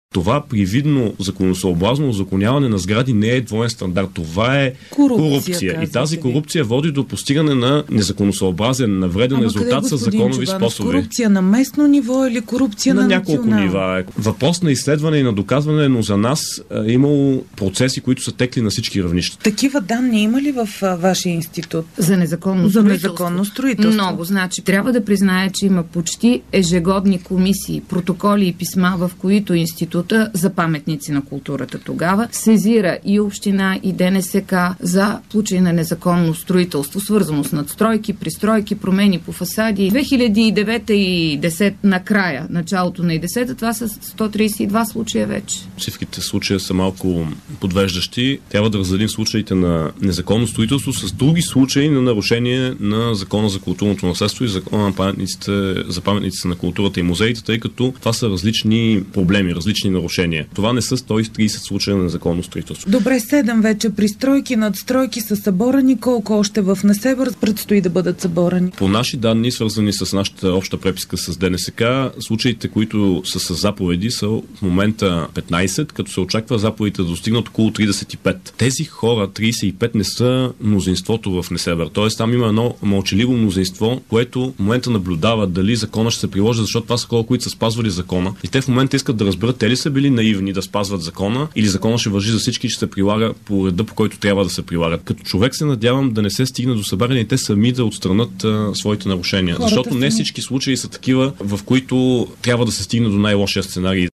Това привидно законосъобразно узаконяване на сгради не е двоен стандарт. Това е корупция. И тази корупция води до постигане на незаконосъобразен, навреден резултат с законови способи. Корупция на местно ниво или корупция на няколко нива. Въпрос на изследване и на доказване, но за нас е имало процеси, които са текли на всички равнища. Такива данни има ли в вашия институт? За незаконно строителство? Много. Значи, трябва да призная, че има почти ежегодни комисии, протоколи и писма, в които института за паметници на културата тогава сезира и община, и ДНСК за случаи на незаконно строителство, свързано с надстройки, пристройки, промени по фасади. 2009 и 10 накрая, началото на 10-та, това са 132 случая вече. Цифрите случая са малко подвеждащи. Трябва да разделим случаите на незаконно строителство с други случаи на нарушение на Закона за културното наследство и Закона за паметниците на културата и музеите, тъй като това са различни проблеми, различни нарушения. Това не са 130 случая на незаконно строителство. Добре, 7 вече пристройки, надстройки са съборани. Колко още в Несебър предстои да бъдат съборани? По наши данни, свързани с нашата обща преписка с ДНСК, случаите, които са с заповеди, са в момента 15, като се очаква заповедите да достигнат около 35. Тези хора, 35, не са мнозинството в Несебър. Тоест там има едно мълчаливо мнозинство, което в момента наблюдава дали закона ще се приложи, защото това са хора, които са спазвали закона. И те в момента искат да разберат, те ли са били наивни да спазват закона, или закона ще важи за всички и ще се прилага по реда, по който трябва да се прилагат. Като човек се надявам да не се стигне до събаряне и те сами да отстранат своите нарушения. Защото не всички случаи са такива, в които трябва да се стигне до най-лошия сценарий.